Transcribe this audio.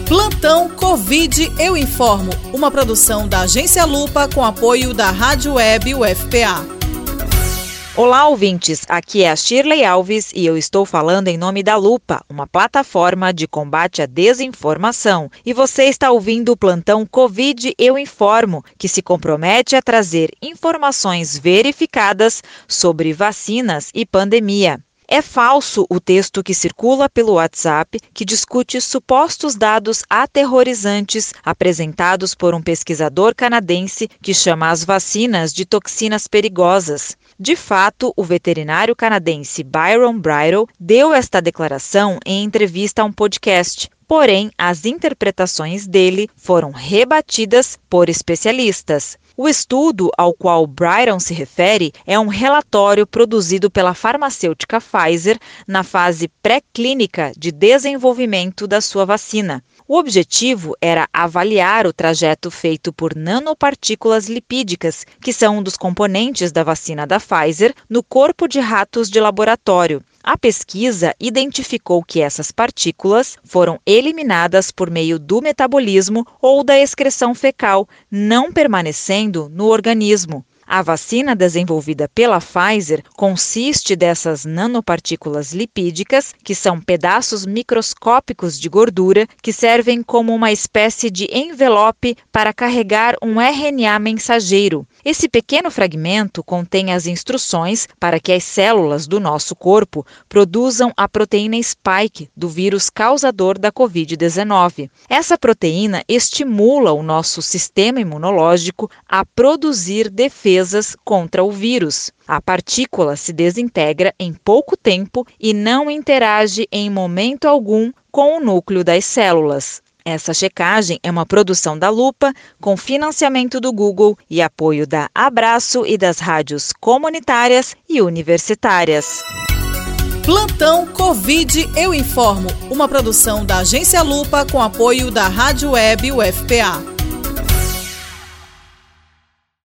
Plantão Covid Eu Informo, uma produção da Agência Lupa com apoio da Rádio Web UFPA. Olá, ouvintes, aqui é a Shirley Alves e eu estou falando em nome da Lupa, uma plataforma de combate à desinformação. E você está ouvindo o Plantão Covid Eu Informo, que se compromete a trazer informações verificadas sobre vacinas e pandemia. É falso o texto que circula pelo WhatsApp que discute supostos dados aterrorizantes apresentados por um pesquisador canadense que chama as vacinas de toxinas perigosas. De fato, o veterinário canadense Byron Bridle deu esta declaração em entrevista a um podcast. Porém, as interpretações dele foram rebatidas por especialistas. O estudo ao qual Bridle se refere é um relatório produzido pela farmacêutica Pfizer na fase pré-clínica de desenvolvimento da sua vacina. O objetivo era avaliar o trajeto feito por nanopartículas lipídicas, que são um dos componentes da vacina da Pfizer, no corpo de ratos de laboratório. A pesquisa identificou que essas partículas foram eliminadas por meio do metabolismo ou da excreção fecal, não permanecendo no organismo. A vacina desenvolvida pela Pfizer consiste dessas nanopartículas lipídicas, que são pedaços microscópicos de gordura que servem como uma espécie de envelope para carregar um RNA mensageiro. Esse pequeno fragmento contém as instruções para que as células do nosso corpo produzam a proteína spike do vírus causador da Covid-19. Essa proteína estimula o nosso sistema imunológico a produzir defesas contra o vírus. A partícula se desintegra em pouco tempo e não interage em momento algum com o núcleo das células. Essa checagem é uma produção da Lupa, com financiamento do Google e apoio da Abraço e das rádios comunitárias e universitárias. Plantão Covid Eu Informo, uma produção da Agência Lupa com apoio da Rádio Web UFPA.